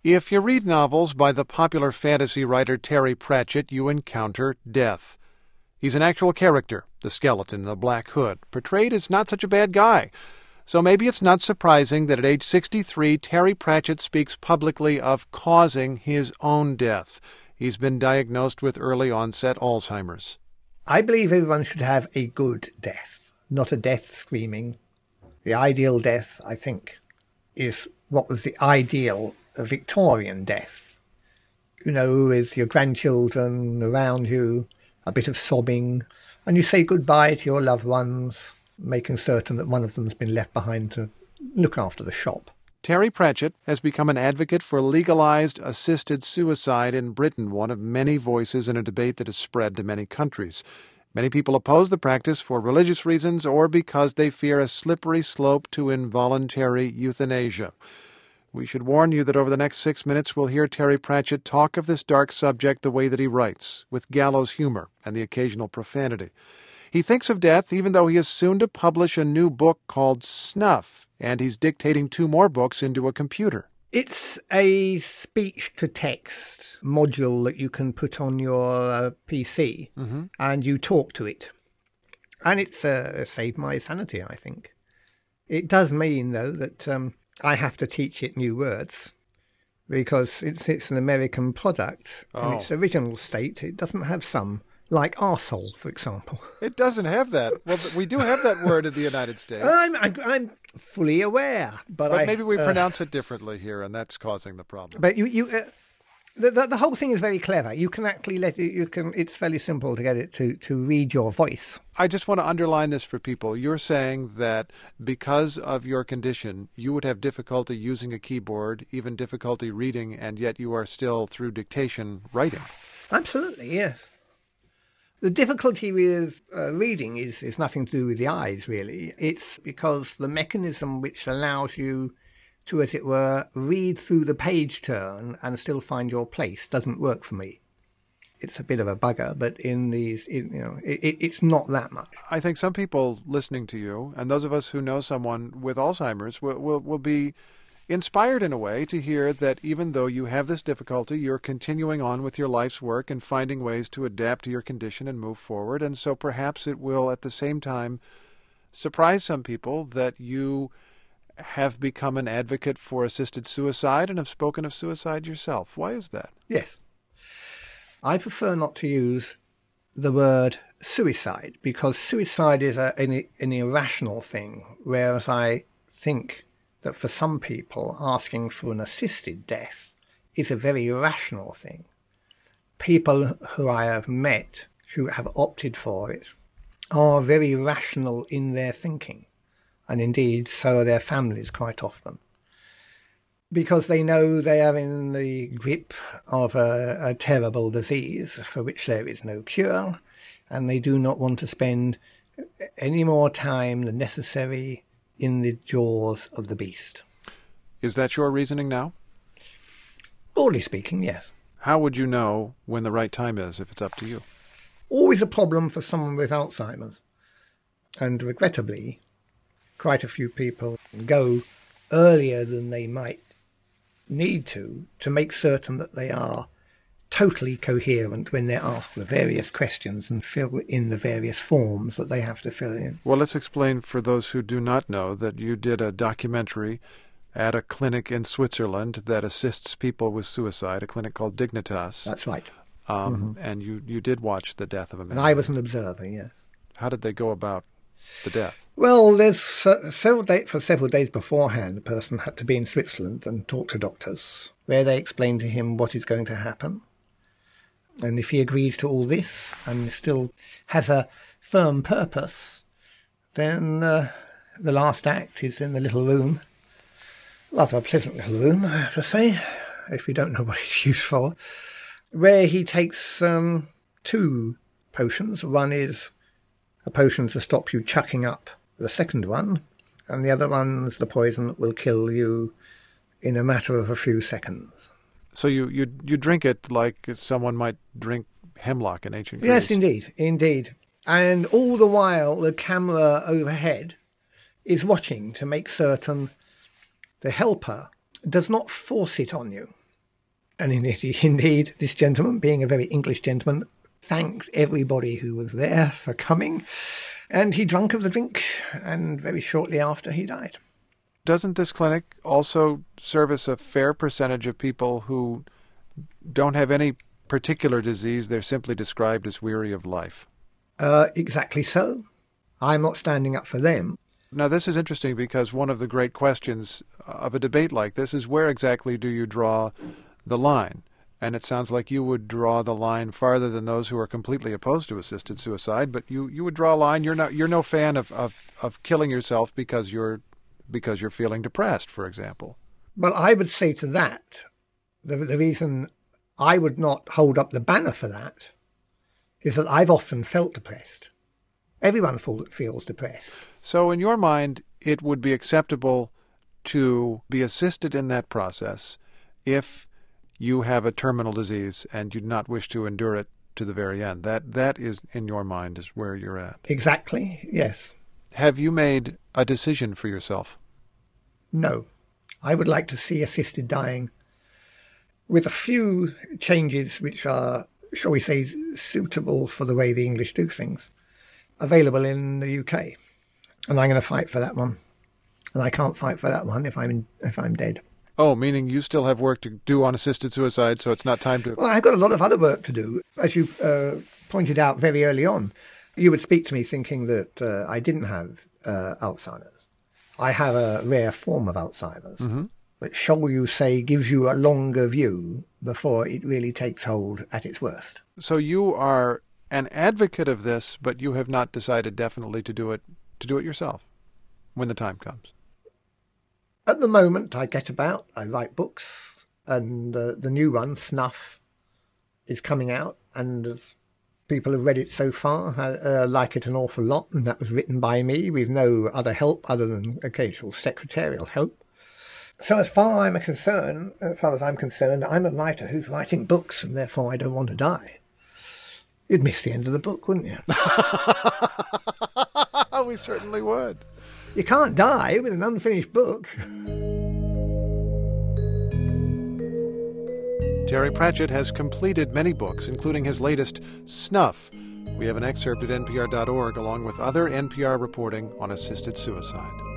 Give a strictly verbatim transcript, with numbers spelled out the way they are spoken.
If you read novels by the popular fantasy writer Terry Pratchett, you encounter death. He's an actual character, the skeleton in the Black Hood, portrayed as not such a bad guy. So maybe it's not surprising that at age sixty-three, Terry Pratchett speaks publicly of causing his own death. He's been diagnosed with early-onset Alzheimer's. I believe everyone should have a good death, not a death screaming. The ideal death, I think, is what was the ideal Victorian death. You know, with your grandchildren around you, a bit of sobbing, and you say goodbye to your loved ones, making certain that one of them's been left behind to look after the shop. Terry Pratchett has become an advocate for legalized assisted suicide in Britain, one of many voices in a debate that has spread to many countries. Many people oppose the practice for religious reasons or because they fear a slippery slope to involuntary euthanasia. We should warn you that over the next six minutes we'll hear Terry Pratchett talk of this dark subject the way that he writes, with gallows humor and the occasional profanity. He thinks of death even though he is soon to publish a new book called Snuff, and he's dictating two more books into a computer. It's a speech-to-text module that you can put on your uh, P C, mm-hmm. and you talk to it. And it's uh, saved my sanity, I think. It does mean, though, that um, I have to teach it new words, because it's, it's an American product. Oh. In its original state, it doesn't have some. Like arsehole, for example. It doesn't have that. Well, we do have that word in the United States. I'm, I'm, I'm fully aware, but, but I, maybe we uh, pronounce it differently here, and that's causing the problem. But you, you, uh, the, the the whole thing is very clever. You can actually let it. You can. It's fairly simple to get it to to read your voice. I just want to underline this for people. You're saying that because of your condition, you would have difficulty using a keyboard, even difficulty reading, and yet you are still through dictation writing. Absolutely, yes. The difficulty with uh, reading is, is nothing to do with the eyes, really. It's because the mechanism which allows you to, as it were, read through the page turn and still find your place doesn't work for me. It's a bit of a bugger, but in these, in, you know, it, it's not that much. I think some people listening to you, and those of us who know someone with Alzheimer's, will will, will be inspired in a way to hear that even though you have this difficulty, you're continuing on with your life's work and finding ways to adapt to your condition and move forward. And so perhaps it will at the same time surprise some people that you have become an advocate for assisted suicide and have spoken of suicide yourself. Why is that? Yes. I prefer not to use the word suicide because suicide is a, an, an irrational thing, whereas I think that for some people, asking for an assisted death is a very rational thing. People who I have met who have opted for it are very rational in their thinking, and indeed so are their families quite often, because they know they are in the grip of a, a terrible disease for which there is no cure, and they do not want to spend any more time than necessary in the jaws of the beast. Is that your reasoning now? Broadly speaking, yes. How would you know when the right time is if it's up to you? Always a problem for someone with Alzheimer's. And regrettably, quite a few people go earlier than they might need to, to make certain that they are totally coherent when they're asked the various questions and fill in the various forms that they have to fill in. Well, let's explain for those who do not know that you did a documentary at a clinic in Switzerland that assists people with suicide, a clinic called Dignitas. That's right. Um, mm-hmm. And you, you did watch the death of a man. And I was an observer, yes. How did they go about the death? Well, there's uh, several day- for several days beforehand, the person had to be in Switzerland and talk to doctors, where they explained to him what is going to happen. And if he agrees to all this and still has a firm purpose, then uh, the last act is in the little room. Rather a pleasant little room, I have to say, if you don't know what it's used for, where he takes um, two potions. One is a potion to stop you chucking up the second one, and the other one's the poison that will kill you in a matter of a few seconds. So you, you you drink it like someone might drink hemlock in ancient Greece. Yes, indeed, indeed. And all the while, the camera overhead is watching to make certain the helper does not force it on you. And indeed, indeed, this gentleman, being a very English gentleman, thanked everybody who was there for coming. And he drank of the drink, and very shortly after he died. Doesn't this clinic also service a fair percentage of people who don't have any particular disease? They're simply described as weary of life. Uh, exactly so. I'm not standing up for them. Now, this is interesting because one of the great questions of a debate like this is where exactly do you draw the line? And it sounds like you would draw the line farther than those who are completely opposed to assisted suicide, but you, you would draw a line. You're not you're no fan of, of, of killing yourself because you're because you're feeling depressed, for example. Well, I would say to that, the, the reason I would not hold up the banner for that is that I've often felt depressed. Everyone feels depressed. So in your mind, it would be acceptable to be assisted in that process if you have a terminal disease and you do not wish to endure it to the very end. That that is, in your mind, is where you're at. Exactly, yes. Have you made a decision for yourself? No. I would like to see assisted dying with a few changes which are, shall we say, suitable for the way the English do things, available in the U K. And I'm going to fight for that one. And I can't fight for that one if I'm in, if I'm dead. Oh, meaning you still have work to do on assisted suicide, so it's not time to... Well, I've got a lot of other work to do. As you uh, pointed out very early on, you would speak to me thinking that uh, I didn't have uh, Alzheimer's. I have a rare form of Alzheimer's, mm-hmm. which, shall you say, gives you a longer view before it really takes hold at its worst. So you are an advocate of this, but you have not decided definitely to do it to do it yourself when the time comes. At the moment, I get about. I write books, and uh, the new one, Snuff, is coming out, and as people have read it so far, I uh, like it an awful lot, and that was written by me with no other help other than occasional secretarial help. So as far as I'm concerned, as far as I'm concerned, I'm a writer who's writing books, and therefore I don't want to die. You'd miss the end of the book, wouldn't you? We certainly would. You can't die with an unfinished book. Terry Pratchett has completed many books, including his latest, Snuff. We have an excerpt at N P R dot org along with other N P R reporting on assisted suicide.